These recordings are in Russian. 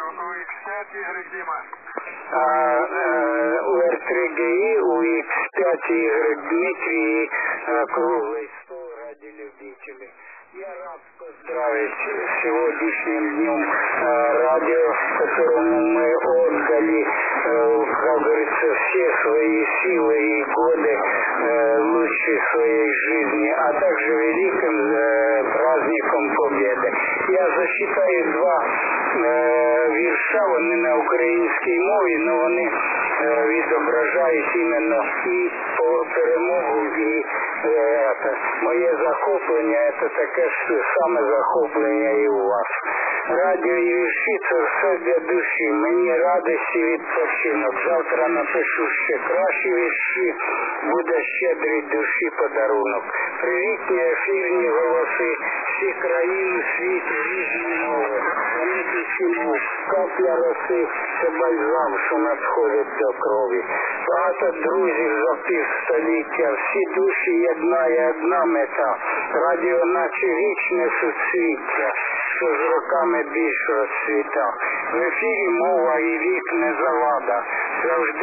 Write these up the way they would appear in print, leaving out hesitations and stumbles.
УХ-5 Игорь Дима. У Р3ГИ, у Х5 Игорь Дмитрий, круглый стол ради любителей. Я рад поздравить с сегодняшним днем радио, которому мы отдали, как говорится, все свои силы и годы лучшей своей жизни, а также великим праздником Победы. Я зачитаю два вірша, вони на українській мові, але вони відображають іменно і перемогу, і моє захоплення, це таке ж саме захоплення і у вас. Радіо і вірші – це все для душі, мені радості відпочинок. Завтра напишу ще кращі вірші, буде щедрий душі подарунок. Привітні ефірні голоси, всі країни світу, різні мови. Вони пісні, капля роси, це бальзам, що надходить до крові. Багато друзів за півстоліття, всі душі єднає одна мета. Радіо наче вічне суцвіття, що з роками більш розцвіта. В ефірі мова і вік не завада, завжди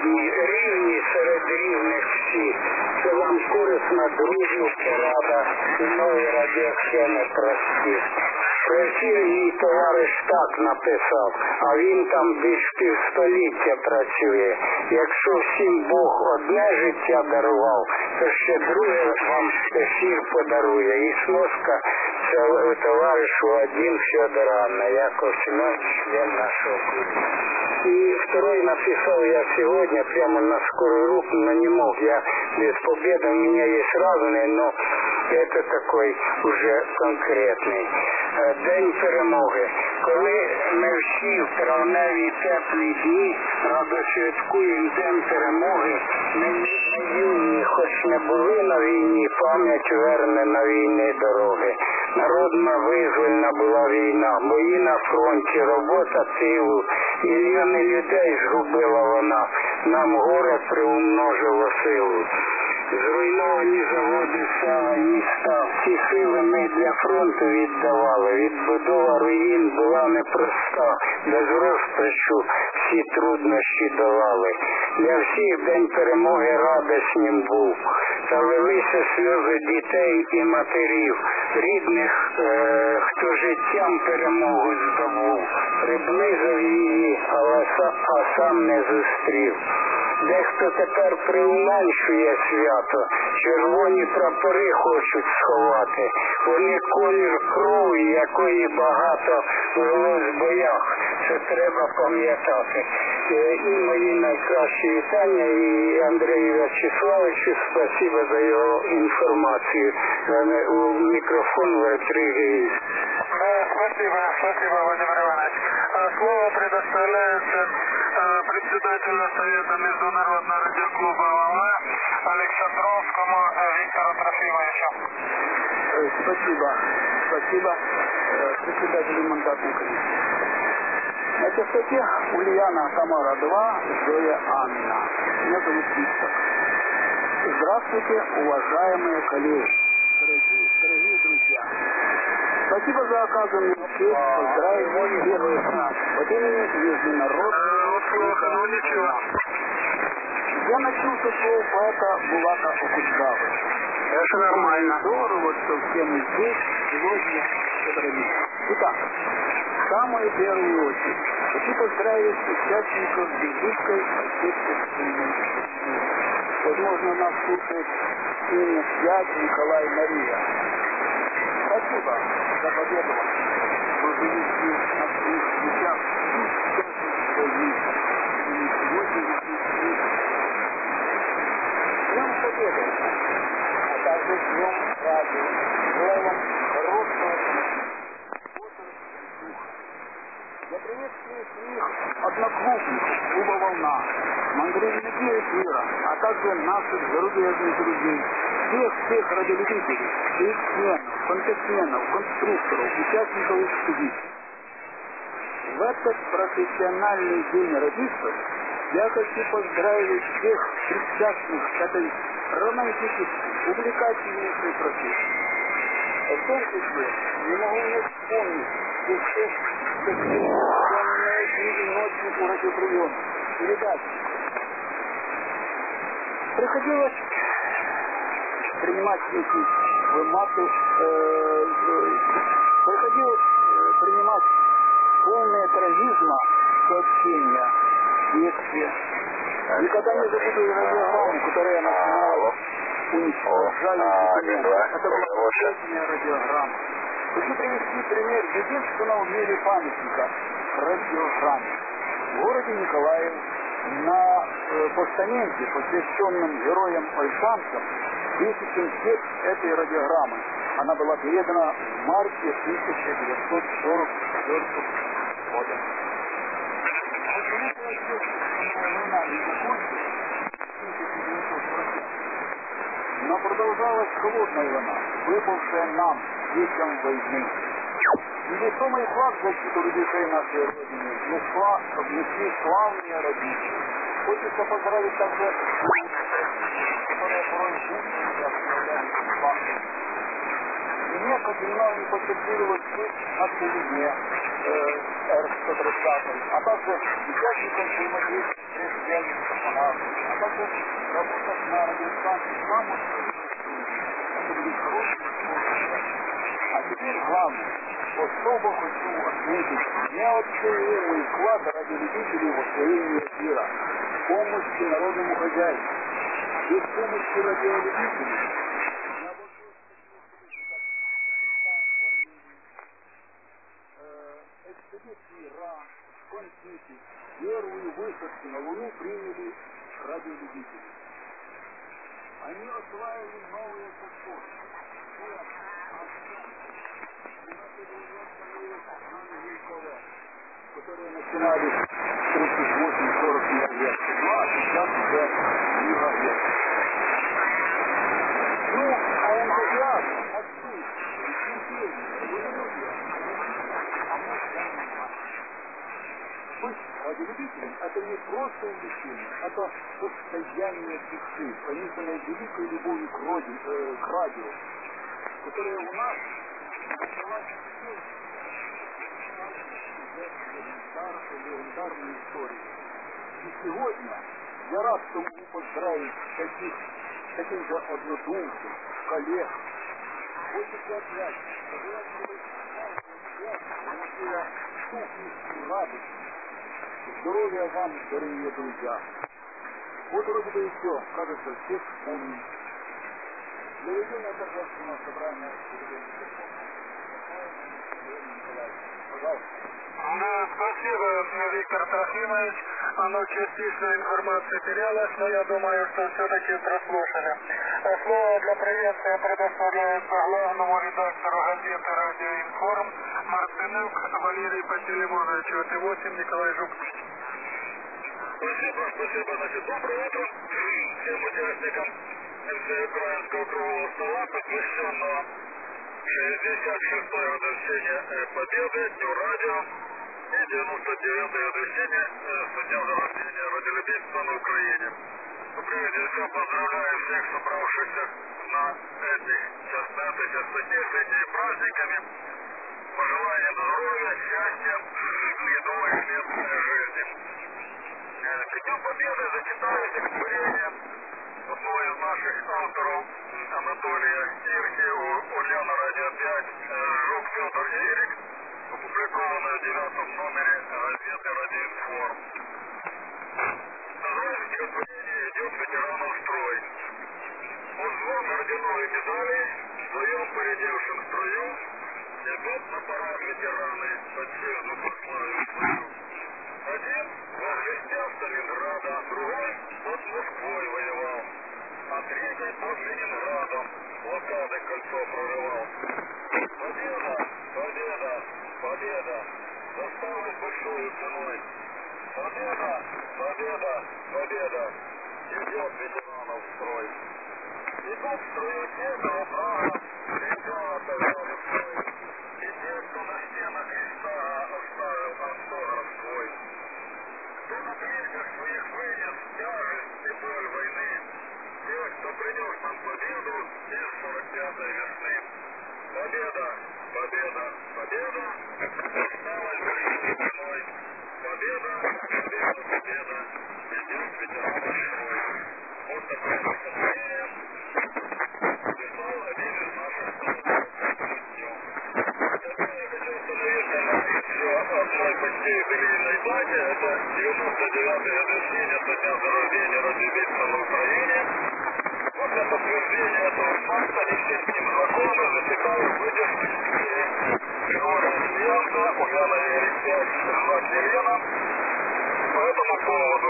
рівні серед рівних всі. Це вам корисна дружня порада, і нові радіосхеми прості. Про ефір мій товариш так написав, а він там більш півстоліття працює. Якщо всім Бог одне життя дарував, то ще друге вам ефір подарує. І сноска це товаришу Вадим Федор Анна, Яков Семенович, член нашего клуба. И второй написал я сегодня прямо на скорую руку, но не мог. Я без победы, у меня есть разные, но это такой уже конкретний. День перемоги. Коли ми всі в травневі теплі дні радо святкуємо День перемоги, ми юні, хоч не були на війні, пам'ять верне на війни дороги. Народна визвольна була війна, бої на фронті, робота тилу, мільйони людей згубила вона, нам горе приумножило силу. Зруйновані заводи, села, міста, всі сили ми для фронту віддавали. Відбудова руїн була непроста, без розпачу всі труднощі долали. Для всіх День перемоги радісним був, та лилися сльози дітей і матерів, рідних, хто життям перемогу здобув, приблизив її, а сам не зустрів. Дехто тепер приуменшує свято, червоні прапори хочуть сховати. Вони колір крові, якої багато велось в боях. Це треба пам'ятати. І мої найкращі вітання, і Андрію Вячеславовичу, спасибо за його інформацію. У мікрофон в Р3ГИ. Спасибо, Владимир Иванович. Слово предоставляется председателю Совета Международного радиоклуба ОВВ Александровскому Виктору Трофимовичу. Спасибо председателю мандатной комиссии. На частоте Ульяна Тамара-2, Зоя Анна. Меня зовут Виктор. Здравствуйте, уважаемые коллеги, дорогие друзья. Спасибо за оказанную честь поздравить первый раз от имени Международного. Я начну со слов поэта Булата Окуджавы. Это нормально. Здорово, что все мы здесь сегодня собрались. Итак, в самую первую очередь хочу поздравить участников Великой Отечественной войны. Возможно, нас слушает имя Свят Николай Мария. Спасибо за победу. Вы вынесли на своих плечах всю войны. И сегодня весны. Днем Победы, а также Днем Радио. Желаю вам хорошего духа. Я приветствую своих одноклубников клуба «Волна», мандревники эфира, а также наших зарубежных друзей, всех радиолюбителей, спортсменов, фантасменов, конструкторов, участников экспедиции. В этот профессиональный день родителей я хочу поздравить всех причастных к этой романтической, увлекательнейшей профессии. В том числе не могу не вспомнить всех приемы, передачи. Приходилось принимать эти вымоты, приходилось принимать полные трагизма сообщения, действия. Никогда не забуду радиограмму, которую я начинала уничтожали. Это была последняя радиограмма. Хочу привести пример единственного в мире памятника радиограммы. В городе Николаев на постаменте, посвященном героям-альшанцам, высечен текст этой радиограммы. Она была передана в марте 1944 года. Но продолжалась холодная война, выпавшая нам, детям войны. Невесомый вклад в защиту рубежей нашей Родины внесли славные родители. Хочется поздравить также, которые порой жили, оставляли факты. Мне Катерина не потерпелилась быть на Кулине, Р-130, а также участникам взаимодействия с предприятием космонавтов, а также работать на радиостанции «Маму». Это были хорошие способы. А теперь главное, особо хочу отметить неоценимый вклад радиолюбителей в освоение мира, помощи народному хозяйству. Без помощи радиолюбителей экспедиции Ра, Контики, первые высадки на Луну приняли радиолюбители. Они осваивали новые подходы. Которые начинались с 38-40 лет, а сейчас уже лет. Ну, а энтузиазм, отсюда, быть радиолюбителем — это не просто увлечение, это состояние души, пронизанное великой любовью к радио, которое у нас оставалось легендарной истории. И сегодня я рад, что могу поздравить таких же однодумцев, коллег. Хочется опять пожелать, чтобы получила сухость, радость, здоровья вам, дорогие друзья. Вот вроде бы и все, кажется, всех вспомним. Для ведения торжественного собрания пожалуйста. Да, спасибо, Виктор Трофимович. Оно частично информация терялась, но я думаю, что все-таки прослушали. Слово для приветствия предоставляется главному редактору газеты «Радиоинформ» Мартынюк Валерий Пантелеймонович. Вот и 8 Николай Жук. Спасибо. Значит, доброе утро всем участникам всеукраинского круглого стола, посвященного 66-й годовщине Победы, Дню радио и 99-й годовщине со днем рождения радиолюбительства на Украине. Прежде всего поздравляю всех собравшихся на этой частоте с этими праздниками. Пожеланием здоровья, счастья и долгой светлой жизни. К Дню Победы зачитаю стихотворение одного из наших авторов Анатолия Ирки у Лена Радио 5 «Жук Федор Ерик», опубликованное в 9 номере газеты «Радиоинформ». Название стихотворения идет ветеранов строй. Он звон орденой медалей в своем поредевшем строю идут на парад ветераны, отчизну прославив свою. Один во Христе Сталинграда, другой под Москвой воевал, а третий под Ленинградом блокады кольцо прорывал. Победа, победа, победа, досталась большой ценой. Победа, победа, победа, идет ветеранов в строй. Идут в строю те, кого право, ребята рядом строй. И те, кто на стенах Христа оставил автограф свой. Кто на плечах своих вынес тяжесть и боль войны, тех, кто принес нам победу из 45-й весны. Победа, победа, победа, осталась большой ценой. Победа, победа, почти юбилейной дате. Это 99-й годовщине со дня зарождения радиолюбителя на Украине. Вот для подтверждения этого факта, не все с ним знакомы, зачитаю выдержку Григория Ильенко, Ульяна Ересяч, звать Елена. По этому поводу.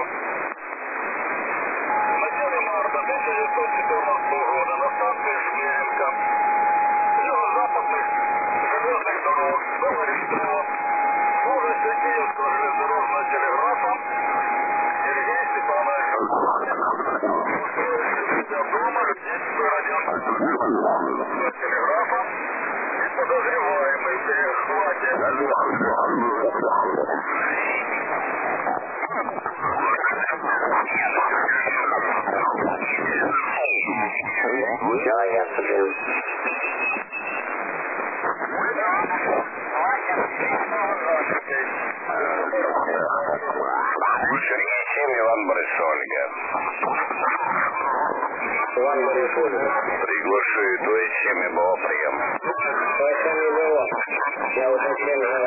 В начале марта 1914 года на станции Жмеренко юго-западных железных дорог был арестован служащий Киевского железнодорожного телеграфа Сергей Степанович, устроивший себя дома Любительского радиостанции телеграфа и подозреваемый в перехвате Сергей Семь, Иван Борис Ольга. Иван Борис Ольга. Приглашаю, то есть Семь было прием. То есть не было. Я уточнил жила.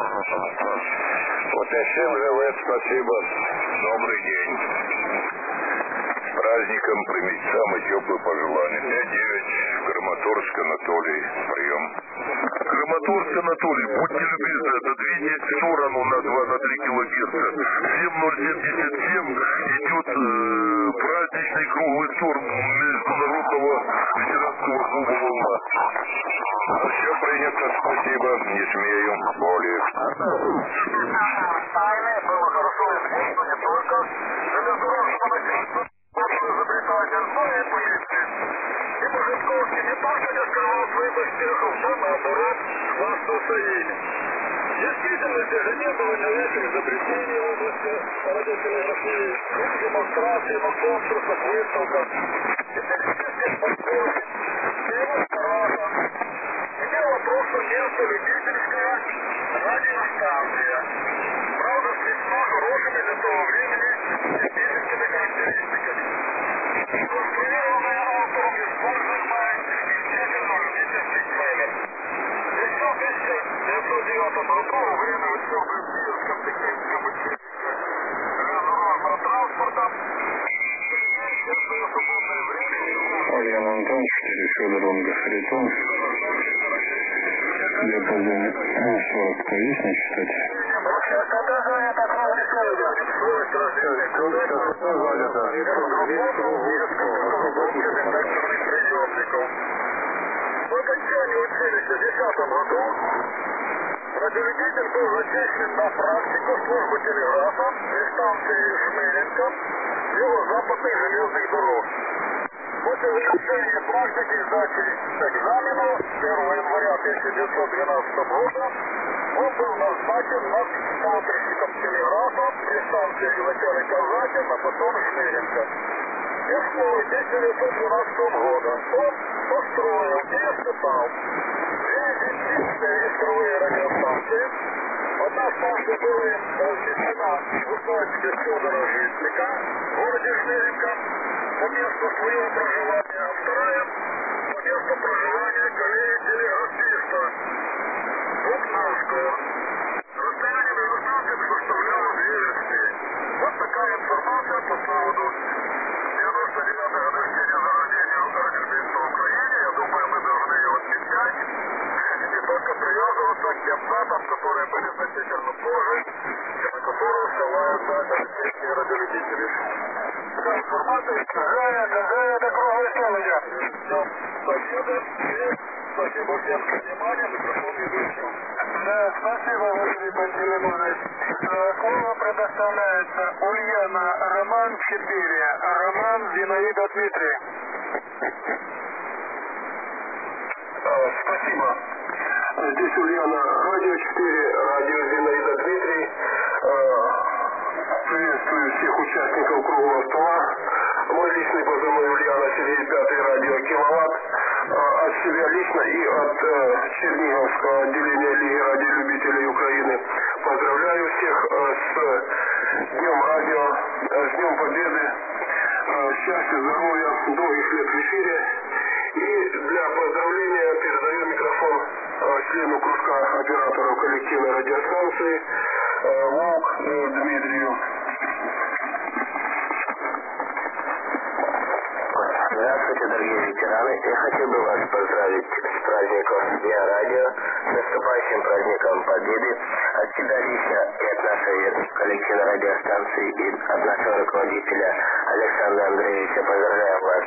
Уточнил живет, спасибо. Добрый день. С праздником примите самые теплые пожелания. 5-9, Краматорск, Анатолий, прием. Краматорск, Анатолий, будьте любезны, отодвиньте в сторону на 2-3 килогерца. 7077 идет праздничный круглый тур Международного ветеранского клуба «Волна». Все принято, спасибо, не смею, более. Тайны было хорошо известно не только железнодорожному начальству, изобретатель, но и полиции. И Божетковский не только не скрывал своих успехов, но наоборот хвастался ими. Действительно, здесь же не было новейших изобретений в области радиотелеграфии, демонстраций на конкурсах, выставках, исторических подборок, демонстратов. Имела просто место любительская радиостанция. Правда, с весьма хорошими для того времени техническими характеристиками. Конструированная автором используемая исключительно любительский трейлер. Еще в 1909 году во время учебы в Киевском техническом училище железнодорожного транспорта свободное время. Ульяна Антон, 4 Федор, Ольга Харитон. Диапазоне 40 есть не читать? Когда звонят от скорость развития приемников. По окончании училища в 2010 году радиолюбитель был зачислен на практику службы телеграфа при станции Жмеренко юго-западных железных дорог. После завершения практики и сдачи экзаменов 1 января 1912 года он был назначен над смотрщиком телеграфа при станции вначале Казакин, а потом Жмеренко. Весной 1912 года он построил и испытал 2 единственные искровые радиостанции. Одна станция была размещена в усадьбе Федора Житника в городе Жмеренко по месту своего проживания, а вторая по месту проживания коллеги-телеграфиста Букнавского. Расстояние между станциями составляло 2 версты. Вот такая информация по поводу 99-й годовщине зарождения радиолюбительства в Украине. Я думаю, мы должны ее отмечать и не только привязываться к тем датам, которые были значительно позже, и на которые ссылаются американские радиолюбители. Такая информация, какая до круглой столы. Спасибо и спасибо всем за внимание. Микрофон ведущий. Да, спасибо, Василий Пантелеймонович. Слово предоставляется Ульяна Роман 4, Роман Зинаида Дмитрий. Спасибо. Здесь Ульяна, радио 4, радио Зинаида Дмитрий. Приветствую всех участников круглого стола. Мой личный позывной Ульяна, Сергей 5, радио Киловатт. От себя лично и от Черниговского отделения Лиги радиолюбителей Украины поздравляю всех с Днем радио, с Днем Победы, счастья, здоровья, долгих лет в эфире. И для поздравления передаю микрофон члену кружка операторов коллективной радиостанции Волк Дмитрию. Здравствуйте, дорогие ветераны. Я хотел бы вас поздравить с праздником Дня радио, с наступающим праздником Победы. От себя лично и от нашей коллективной радиостанции, и от нашего руководителя Александра Андреевича поздравляю вас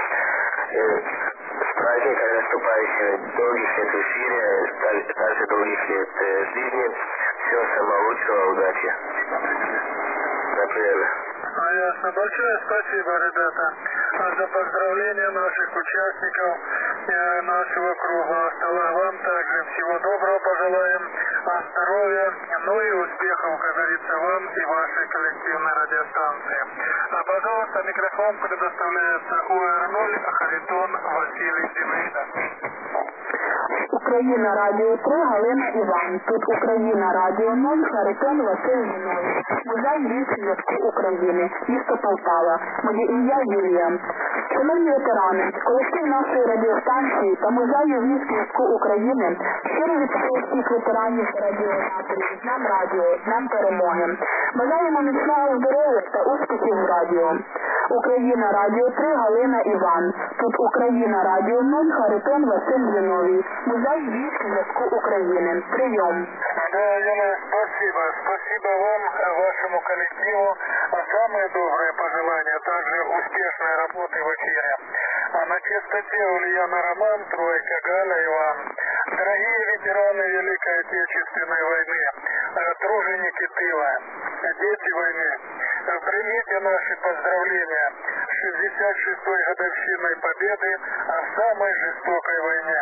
с праздником наступающим, долгих лет в эфире, также долгих лет жизни. Всего самого лучшего, удачи. Например. Ясно. Большое спасибо, ребята, за поздравления наших участников нашего круглого стола. Вам также всего доброго пожелаем, здоровья, ну и успехов, как говорится, вам и вашей коллективной радиостанции. Пожалуйста, микрофон предоставляется УР-0 Харитон Василий Зинаида. Україна Радіо 3, Галина Іван. Тут Україна Радіо 0, Харитон Василь Зінович. Музей Львівського зв'язку України. Місто Полтава. Моє ім'я Юлія. Шановні ветерани, колектив нашої радіостанції та музею Львівського зв'язку України щиро вітаю всіх ветеранів та радіонаторів з Днем Радіо, з Днем Перемоги. Бажаємо міцного здоров'я та успіхів в радіо. Україна Радіо 3, Галина Іван. Тут Україна Радіо 0, Харитон Василь Зіновій. Музей Львівського зв'язку України. Прийом. Да, Елена, спасибо. Спасибо вам, вашему коллективу. Самые добрые пожелания, также успешной работы в эфире. На частоте Ульяна Роман, Тройка, Галя Иван. Дорогие ветераны Великой Отечественной войны, труженики тыла, дети войны, примите наши поздравления с 66-й годовщиной Победы в самой жестокой войне.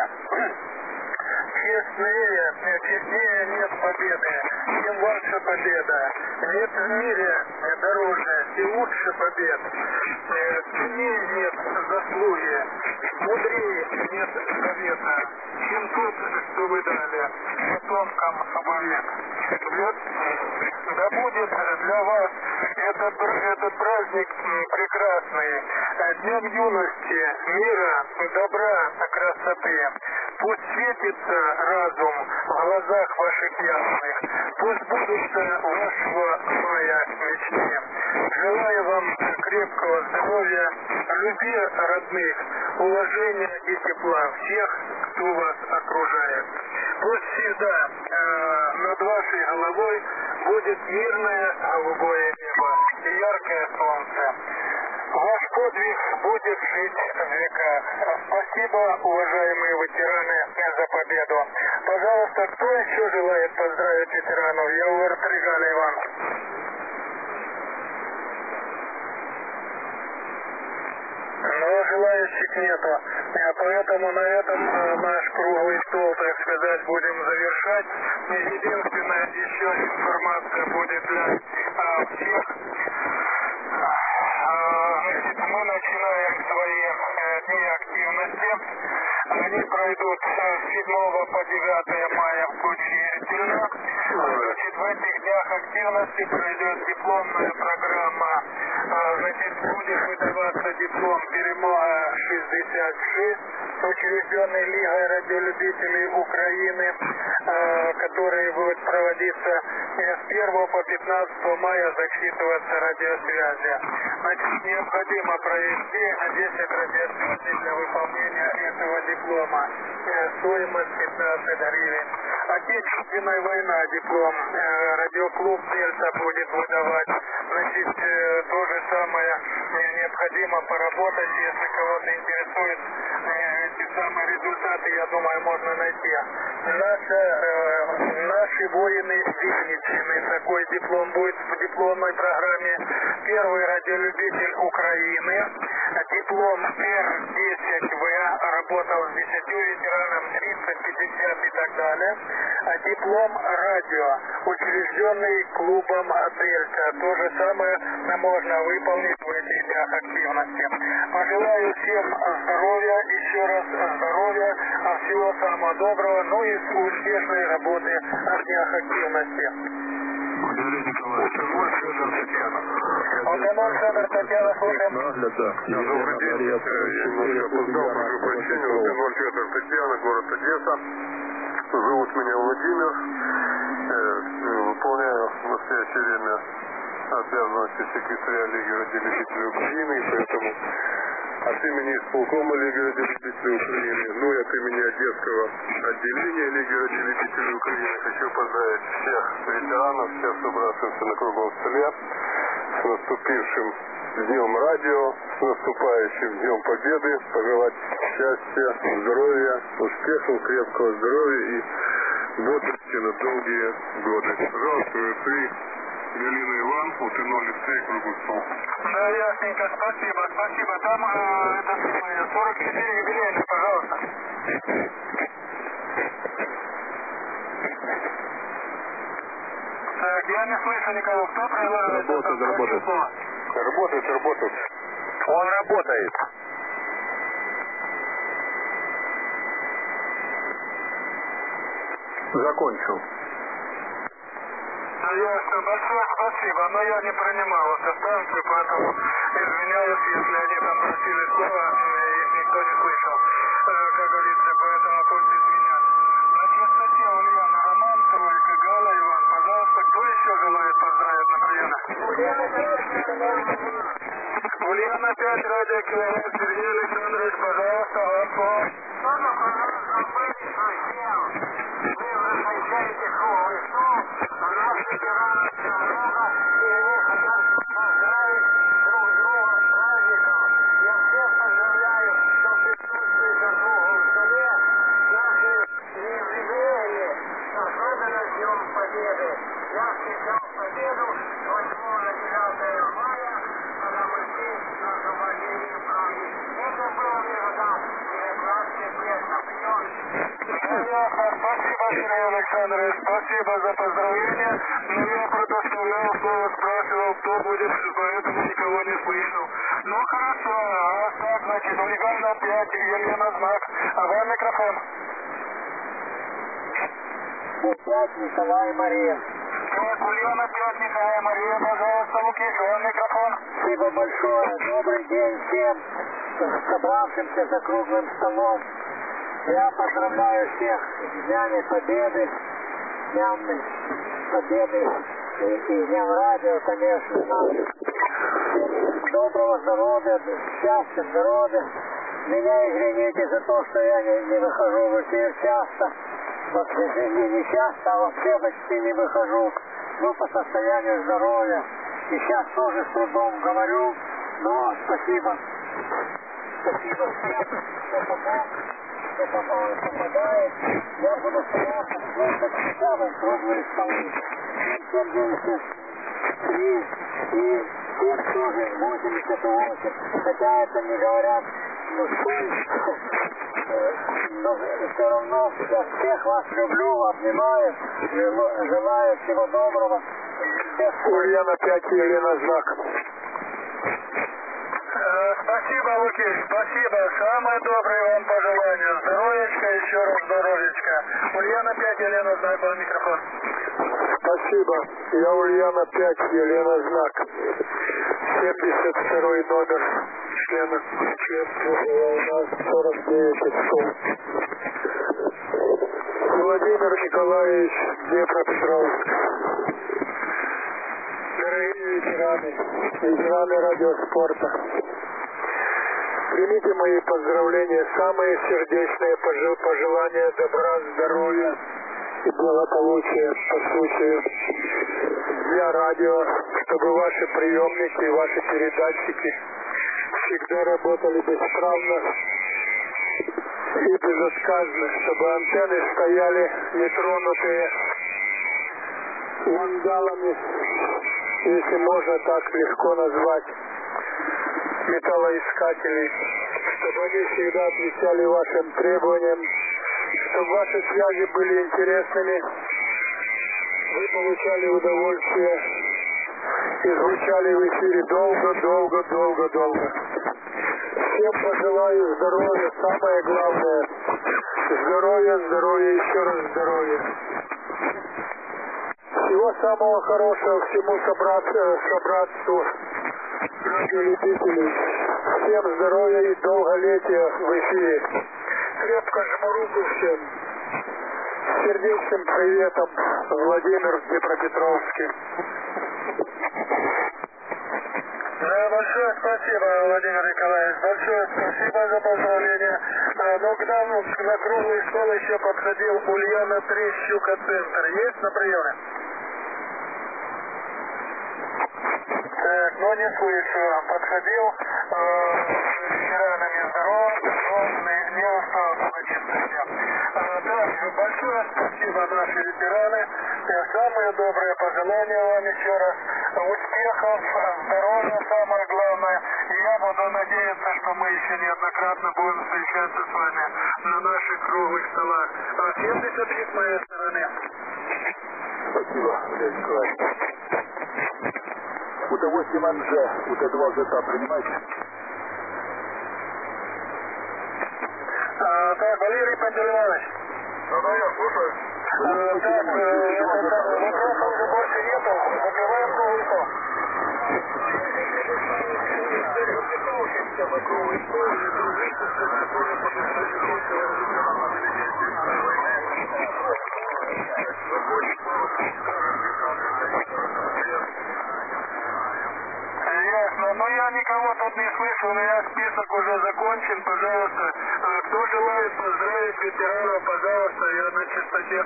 Честнее нет победы, чем ваша победа. Нет в мире дороже и лучше побед. Ценнее нет заслуги, мудрее нет совета, чем тот, что вы дали потомкам вовек. Да будет для вас этот праздник прекрасный, днем юности, мира, добра, красоты. Пусть светится разум в глазах ваших ясных, пусть будут вашего мая мечты. Желаю вам крепкого здоровья, любви родных, уважения и тепла всех, кто вас окружает. Пусть всегда над вашей головой будет мирное голубое небо и яркое солнце. Ваш подвиг будет жить в веках. Спасибо, уважаемые ветераны, за победу. Пожалуйста, кто еще желает поздравить ветеранов? Я УР-3 Галя Иван. Но желающих нету. Поэтому на этом наш круглый стол, так сказать, будем завершать. Единственная еще информация будет для всех. Мы начинаем свои дни активности. Они пройдут с 7 по 9 мая включительно. Значит, в этих днях активности пройдет дипломная программа. Значит, будет выдаваться диплом «Перемога 66», учрежденный Лигой радиолюбителей Украины, который будет проводиться с 1 по 15 мая, зачитываться радиосвязи. Значит, необходимо провести 10 радиосвязей для выполнения этого диплома. Стоимость 15 гривен. Отечественная война диплом радиоклуб Дельта будет выдавать. Значит, то же самое необходимо поработать, если кого-то интересует эти самые результаты, я думаю, можно найти. Наши воины Винничины, такой диплом будет в дипломной программе. Первый радиолюбитель Украины, диплом Р10В, работал с 10 ветеранам, 30, 50 и так далее. Диплом радио, учрежденный клубом Дельта. То же самое можно выполнить в этих днях активности. Пожелаю всем здоровья, еще раз здоровья, всего самого доброго, ну и успешной работы в днях активности. Федор Татьяна, слушаем. Добрый день. Я немножко опоздал, прошу прощения. Лукин Федор Татьяна, город Одесса. Зовут меня Владимир. выполняю в настоящее время обязанности секретаря Лиги радиолюбителей Украины, и поэтому от имени исполкома Лиги радиолюбителей Украины, ну и от имени Одесского отделения Лиги радиолюбителей Украины хочу поздравить всех ветеранов, всех собравшихся на круглом столе с наступившим Днем Радио, с наступающим Днем Победы, пожелать счастья, здоровья, успехов, крепкого здоровья и бодрости на долгие годы. Пожалуйста, ВСИ, Галина Иван, УТНО лицей, круглый стол. Да, ясненько, спасибо. Там это самое, 44 юбилейный, пожалуйста. Так, я не слышу никого. Кто предлагает? Работает. Он работает. Закончил. Ясно, большое спасибо, но я не принимал эту станцию, поэтому извиняюсь, если они там просили слова, их никто не слышал, как говорится, поэтому пусть извинят. На частоте Ульяна Роман, Тройка, Гала, Иван, пожалуйста, кто еще желает поздравить на приемах? Ульяна 5, радио Киловатт, Сергей Александрович, пожалуйста, вам слово. Спасибо, Сергей Александрович, спасибо за поздравления, но я предоставлял слово, спрашивал, кто будет, поэтому никого не слышал. Ну хорошо, раз так, значит, Ульяна 5, Елена Знак, а вам микрофон. 5, Николай, Мария. Так, Ульяна 5, Николай, Мария, пожалуйста, Лукич, вам микрофон. Спасибо большое, добрый день всем собравшимся за круглым столом. Я поздравляю всех с Днями Победы, Днем Победы и Днем Радио, конечно. Доброго здоровья, счастья, здоровья. Меня извините за то, что я не выхожу в эфир часто. Вообще не часто, а вообще почти не выхожу. Но по состоянию здоровья. И сейчас тоже с трудом говорю. Но спасибо. Спасибо всем, кто помогает. Я буду стараться слушать самые круглые столы. 73 и 7 тоже 88. Хотя это не говорят, но все равно я всех вас люблю, обнимаю, желаю всего доброго. Ульяна 5, Елена Знак. Спасибо, Лукич, спасибо. Самое доброе вам пожелание. Здоровечка, еще раз здоровечка. Ульяна 5, Елена Знак, вам микрофон. Спасибо. Я Ульяна 5, Елена Знак. 72-й номер членства у нас 49 часов. Владимир Николаевич, Днепропетровск. Дорогие ветераны радиоспорта, примите мои поздравления, самые сердечные пожелания добра, здоровья и благополучия по случаю Дня Радио, чтобы ваши приемники и ваши передатчики всегда работали бесправно и безотказно, чтобы антенны стояли нетронутые вандалами, если можно так легко назвать, металлоискателей, чтобы они всегда отвечали вашим требованиям, чтобы ваши связи были интересными, вы получали удовольствие и звучали в эфире долго. Всем пожелаю здоровья, самое главное, здоровья, еще раз здоровья. Всего самого хорошего всему собратству радиолюбителей. Всем здоровья и долголетия в эфире. Крепко жму руку всем. Сердечным приветом, Владимир Днепропетровский. Большое спасибо, Владимир Николаевич, большое спасибо за поздравления. Но к нам на круглый стол еще подходил Ульяна Трещука-центр. Есть на приеме? Так, но не слышу. Подходил с ветеранами здоров, но не устал значительно. Да, большое спасибо, наши ветераны. Самые добрые пожелания вам еще раз. Успехов, здоровья, самое главное. И я буду надеяться, что мы еще неоднократно будем встречаться с вами на наших круглых столах. 70 с моей стороны. Спасибо, Владимир Николаевич. Удовольствие вам же, удовольствие ЖСА принимайте. Так, Валерий Пантелеймонович. Да, я слушаю. Так, вопросов уже больше нету. Закрываем круглый стол. Ясно. Но я никого тут не слышу, у меня список уже закончен. Пожалуйста, кто желает поздравить ветеранов, пожалуйста, я на частоте.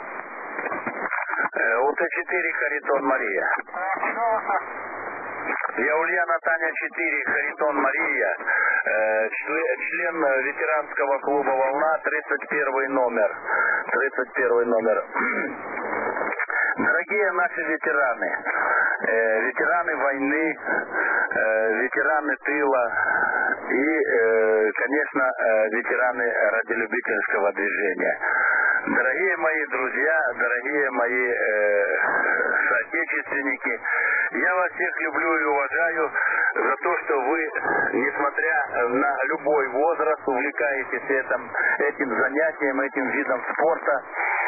УТ-4 Харитон Мария. Пожалуйста. Я Ульяна Таня 4, Харитон Мария, член ветеранского клуба «Волна», 31 номер. 31 номер. Дорогие наши ветераны, ветераны войны, ветераны тыла и, конечно, ветераны радиолюбительского движения. Дорогие мои друзья, дорогие мои соотечественники, я вас всех люблю и уважаю за то, что вы, несмотря на любой возраст, увлекаетесь этим занятием, этим видом спорта.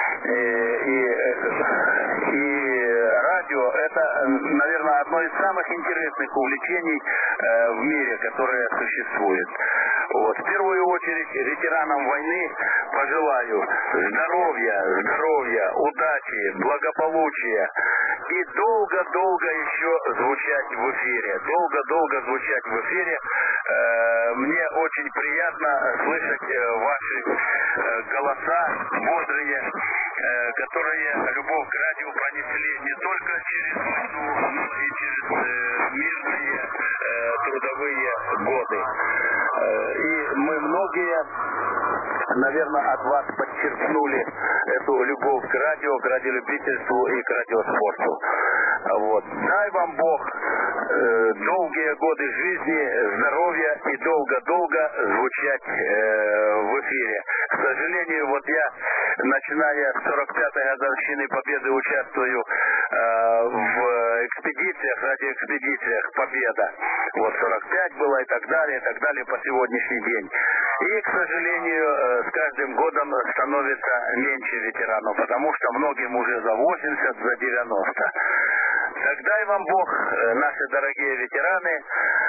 И радио — это, наверное, одно из самых интересных увлечений в мире, которое существует. Вот. В первую очередь ветеранам войны пожелаю здоровья, удачи, благополучия и долго-долго еще звучать в эфире. Долго-долго звучать в эфире. Мне очень приятно слышать ваши голоса бодрые, которые любовь к радио пронесли не только через войну, но и через мирные трудовые годы. И мы многие, наверное, от вас подчеркнули эту любовь к радиолюбительству и к радиоспорту. Вот. Дай вам Бог долгие годы жизни, здоровья и долго-долго звучать в эфире. К сожалению, вот я, начиная с 45-й годовщины Победы, участвую в экспедициях, радиоэкспедициях «Победа». Вот 45 было и так далее по сегодняшний день. И, к сожалению, с каждым годом становится меньше ветеранов, потому что многим уже за 80, за 90. Так дай вам Бог, наши дорогие ветераны,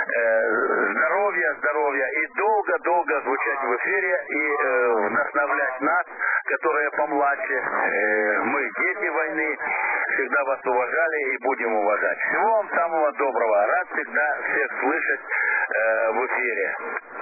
здоровья и долго-долго звучать в эфире и вдохновлять нас, которые помладше. Мы дети войны, всегда вас уважали и будем уважать. Всего вам самого доброго. Рад всегда всех слышать в эфире.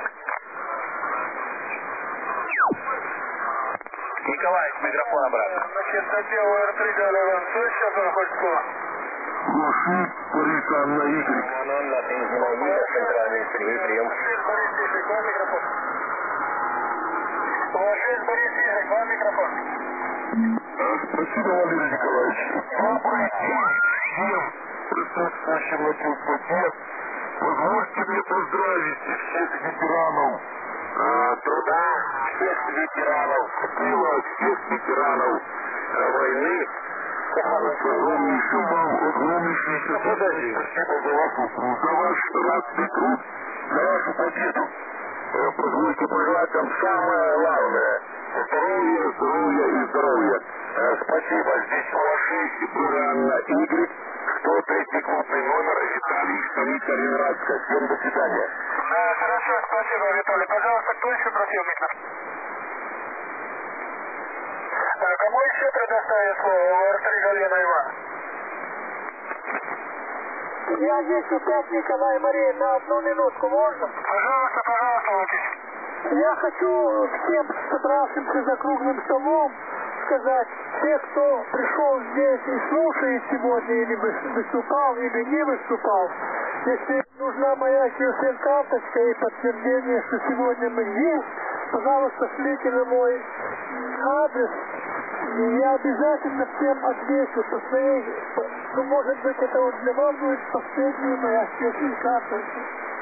Николаевич, микрофон обратно. На частоте ОР-3 Галя вам слышно, что хоть слово? Глуши, парика на Y. Манон, латынь, Зимовида, центральный Сергей, прием. Борис Игорь, вам микрофон. 6 Борис Игорь, вам микрофон. Спасибо, Владимир Николаевич. Всем присутствующим на частоте позвольте мне поздравить всех ветеранов труда, всех ветеранов тыла, всех ветеранов войны. Огромнейшее спасибо за вашу труд, за ваш ратный труд, за вашу победу. Позвольте пожелать вам самое главное — здоровья и здоровья. Спасибо. Здесь Малаши, Буранна, Игорь, 103-й клубный номер, Виталий, столица Ленинградска. Всем до свидания. Хорошо, спасибо, Виталий. Пожалуйста, кто еще просил микрофон? Кому еще предоставить слово? ОР-3 Галина Иван. Я здесь опять Николай Мария, на 1 минутку можно? Пожалуйста, пожалуйста, Лукич. Я хочу всем собравшимся за круглым столом сказать, все, кто пришел здесь и слушает сегодня, или выступал, или не выступал, если нужна моя QSL-карточка и подтверждение, что сегодня мы здесь, пожалуйста, шлите на мой адрес, и я обязательно всем отвечу по своей, ну, может быть, это вот для вас будет последняя моя QSL-карточка.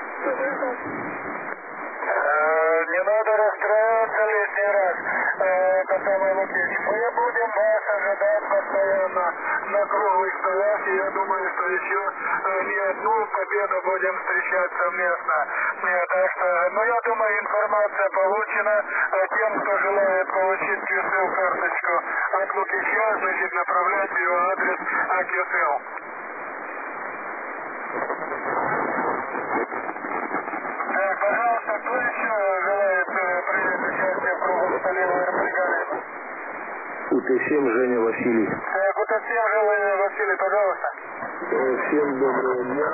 Не надо расстраиваться лишний раз, Касамай Лукич. Мы будем вас ожидать постоянно на круглых столах, и я думаю, что еще не одну победу будем встречать совместно. Так что, ну, я думаю, информация получена. Тем, кто желает получить QSL-карточку от Лукича, значит, направлять ее адрес QSL. Пожалуйста, кто еще желает принять участие в круглом столе ОР-3 УТ-7 Женя Василий. УТ-7 Женя Василий, пожалуйста. Всем доброго дня.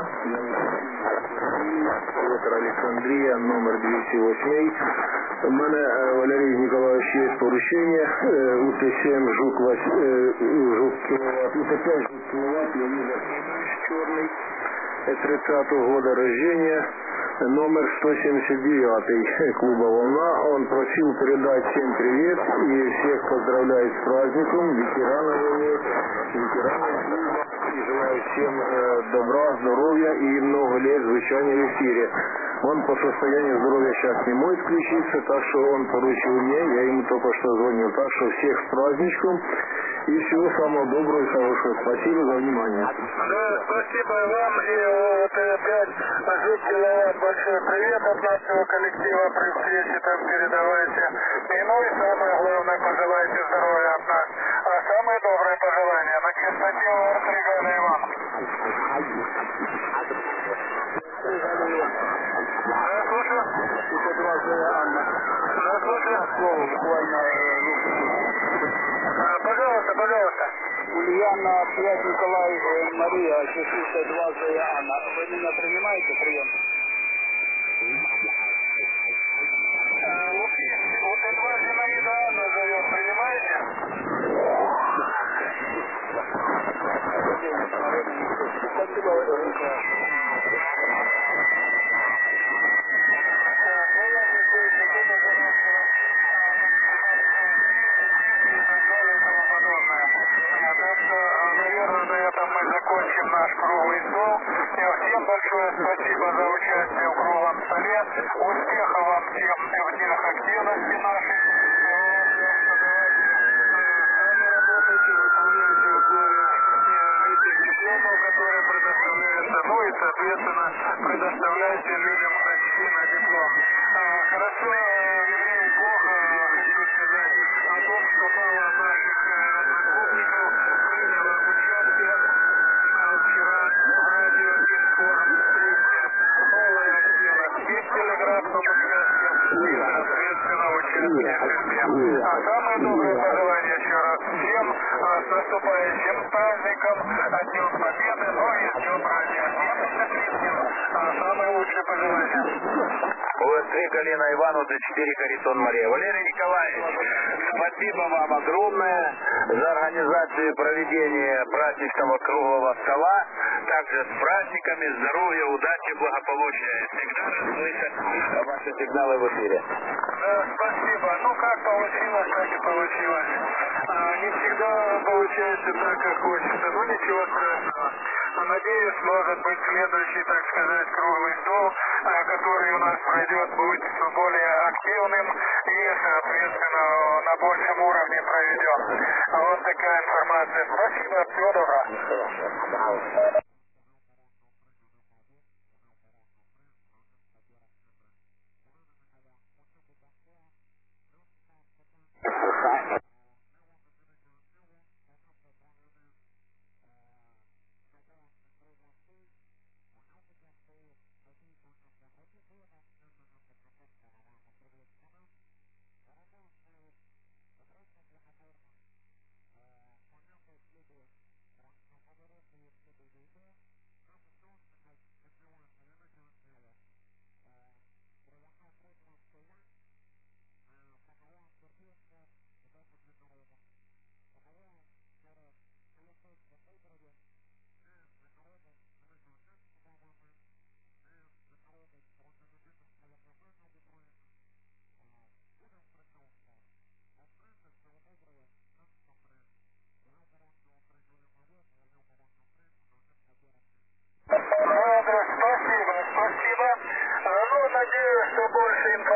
Петр Олександрія, номер 208. У мене, Валерій Ніколаєвич, є поручення. УТ-7 Жук Киловатт. УТ-5 Жук Киловатт, Леонид Черный. 30-го года рождения. Номер 179 клуба «Волна». Он просил передать всем привет и всех поздравляет с праздником, ветеранов войны, ветеранов клуба. И желаю всем добра, здоровья и много лет звучания в эфире. Он по состоянию здоровья сейчас не может включиться, так что он поручил мне, я ему только что звонил. Так что всех с праздничком и всего самого доброго и хорошего. Спасибо за внимание. Да, спасибо вам. И вот опять Жук Киловатт, большой привет от нашего коллектива. При встрече там передавайте. И ну и самое главное, пожелайте здоровья от нас. А самое доброе пожелание на Константина ОР-3 Галина Иван. Да, слушаю. Да, слушаю. Пожалуйста, пожалуйста. Ульяна, 5 Николай, Мария, 62 Зоя Анна. Вы меня принимаете прием? Вот это Зинаида Анна зовет, принимаете? Спасибо, закончим наш круглый стол. Всем большое спасибо за участие в круглом столе. Успехов вам всем в днях активности нашей. Сами работайте, выполняйте условия этих дипломов, которые предоставляются. Ну и, соответственно, предоставляйте людям почти на диплом. Хорошо, вернее, плохо хочу сказать о том, что мало наших одноклубников приняло участие вчера в радиоинформ встрече. Малая активность. И в телеграфном участии, и, соответственно, участие в судьбе. А самое доброе пожелание еще раз всем с наступающим праздником, Днем Победы, ну и с Днем радиоактивности. Самое лучшее пожелание. ОР-3 Галина Иван, УТ-4 Харитон Мария. Валерий Николаевич, спасибо вам огромное за организацию и проведение праздничного круглого стола. Также с праздниками, здоровья, удачи, благополучия. И всегда слышать ваши сигналы в эфире. Да, спасибо. Ну, как получилось, так и получилось. Не всегда получается так, как хочется. Ну, ничего страшного. Надеюсь, может быть, следующий, так сказать, круглый стол, который у нас пройдет, будет более активным и, соответственно, на большем уровне проведен. Вот такая информация. Спасибо, всего доброго.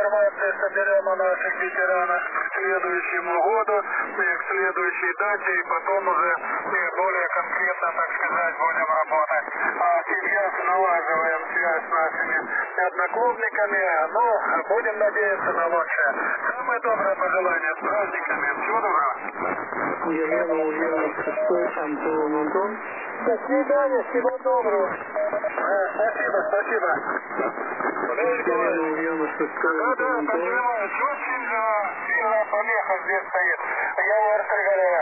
информации соберем о наших ветеранах к следующему году и к следующей дате, и потом уже более конкретно, так сказать, будем работать. А сейчас налаживаем связь с нашими одноклубниками, но будем надеяться на лучшее. Самое доброе пожелание с праздниками. Всего доброго. Елена Ульяновна, 6 Антон Антон. До свидания, всего доброго. Спасибо. Елена Ульяновна, 6 Антон Антон. Очень сильная помеха здесь стоит. Я в Артельгаре.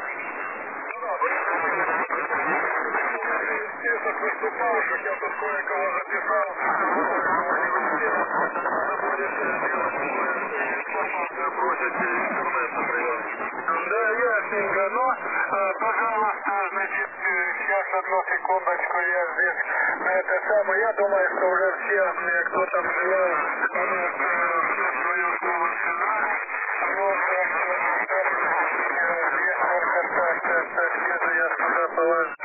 Из всех выступавших я тут кое-кого записал. Да, ясненько. Но, пожалуйста, значит, сейчас одну секундочку, я здесь это самое. Я думаю, что уже все, кто там желал, свое слово сказали. Вот, есть только так, я сюда положу.